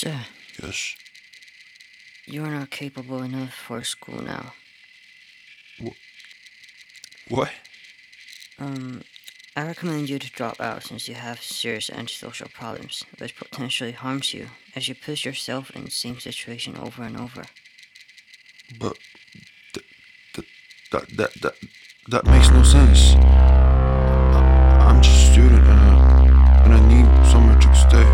Sir, Yes. you are not capable enough for school now. What? I recommend you to drop out since you have serious antisocial problems, which potentially harms you as you put yourself in the same situation over and over. But th- that makes no sense. I'm just a student and I need somewhere to stay.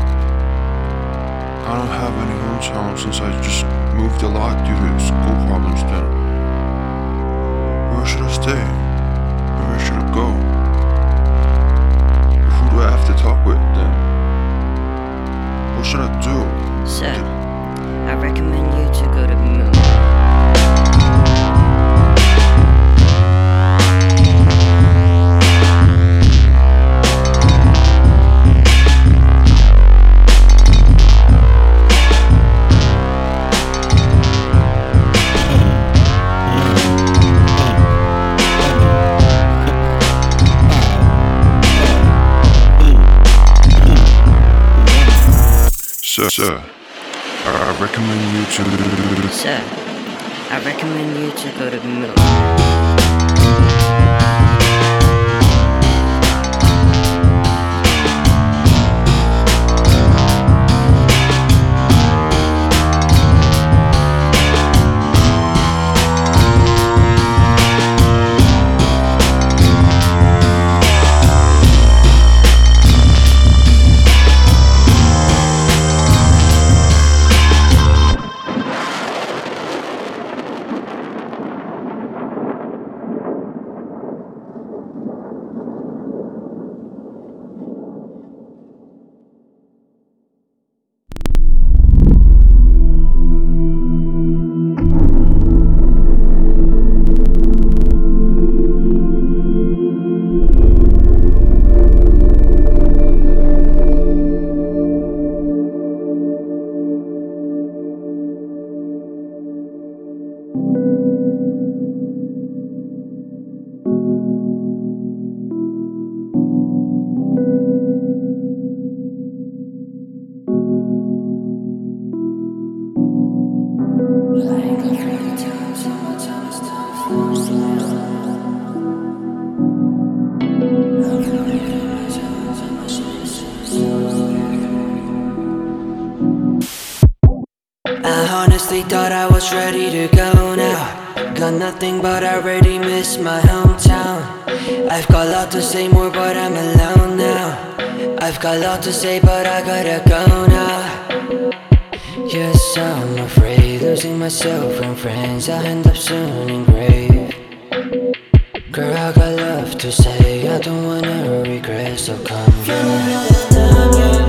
I don't have any hometown since I just moved a lot due to school problems. Then where should I stay? Where should I go? Who do I have to talk with then? What should I do? Sir, I recommend you to go to Moon. Sir, I recommend you to... Sir, I recommend you to go to Moon. I honestly thought I was ready to go now. Got nothing but I already miss my hometown. I've got a lot to say more but I'm alone now. I've got a lot to say but I gotta go now. Yes, I'm afraid losing myself and friends. I'll end up soon in grave. Girl, I got love to say, I don't wanna regret, so come on.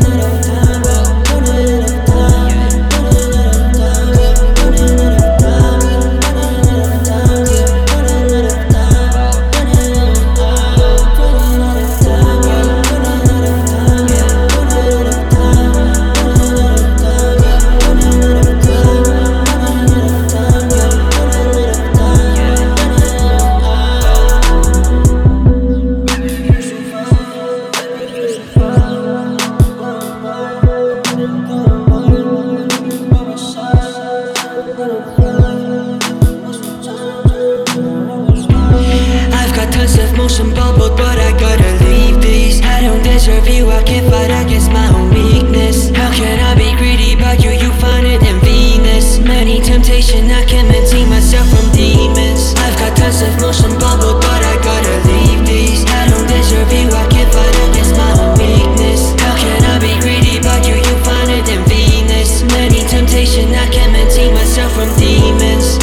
Bubbled, but I gotta leave these. I don't deserve you, I can't fight against my own weakness. How can I be greedy about you, you find it in Venus. Many temptation, I can't maintain myself from demons. I've got tons of motion bubbled, but I gotta leave these. I don't deserve you, I can't fight against my own weakness. How can I be greedy about you, you find it in Venus. Many temptation, I can't maintain myself from demons.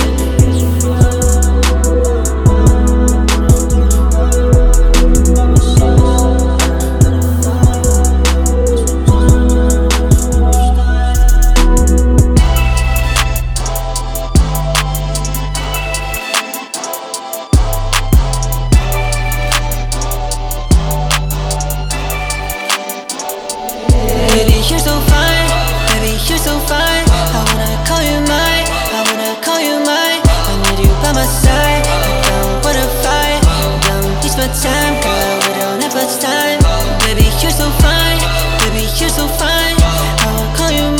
Baby, you're so fine, baby, you're so fine. I wanna call you mine, I wanna call you mine. I need you by my side, I don't wanna fight. Don't waste my time, girl, we don't have much time. Baby, you're so fine, baby, you're so fine. I wanna call you mine.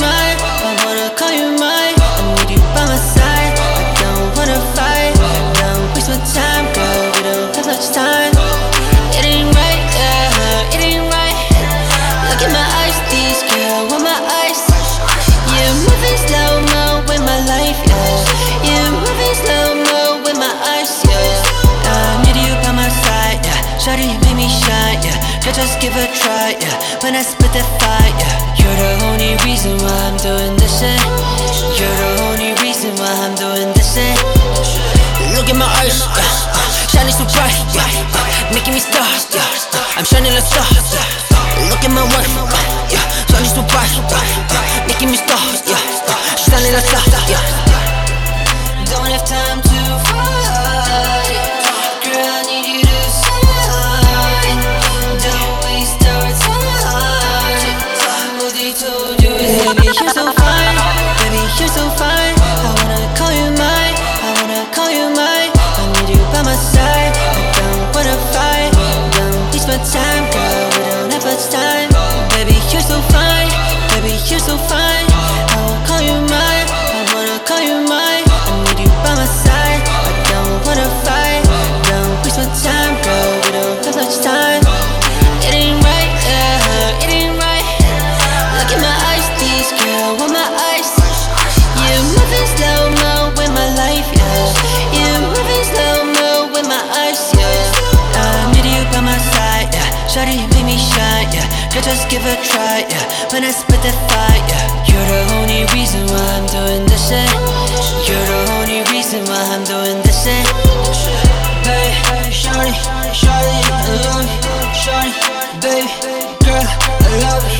girl with my eyes. You're moving slow-mo with my life, yeah. You're moving slow-mo with my eyes, yeah. I need you by my side, yeah. Shawty, you make me shine, yeah. Girl, just give a try, yeah. When I spit that fire, yeah. You're the only reason why I'm doing this shit. You're the only reason why I'm doing this shit. Look at my eyes, yeah. Shining so bright, yeah. Making me stars, yeah. I'm shining like stars, yeah. Look at my wife, yeah. Shining so bright, yeah. Making me stars, yeah. Shining like stars, yeah. Don't have time to fight. Girl, I need you to sign. Don't waste our time. What they told you is, baby, you're so fine. Baby, you're so fine. I wanna call you mine. I wanna call you mine. I need you by my side. I don't wanna fight. Don't waste my time, girl. We don't have much time. Baby, you're so fine. Baby, you're so fine. I will call you mine. I wanna call you mine. I need you by my side. I don't wanna fight. Don't waste my time, girl. We don't have much time. It ain't right, yeah. It ain't right. Look at my eyes, these girl with my eyes. You're moving slow-mo with my life, yeah. You're moving slow-mo with my eyes, yeah. I need you by my side, yeah. Shawty, you make me shine, yeah. Girl, just give a try, yeah. When I spit that fire, yeah. You're the only reason why I'm doing this shit. You're the only reason why I'm doing this shit. Hey, shawty, shawty, I love you. Shawty, baby, girl, I love you.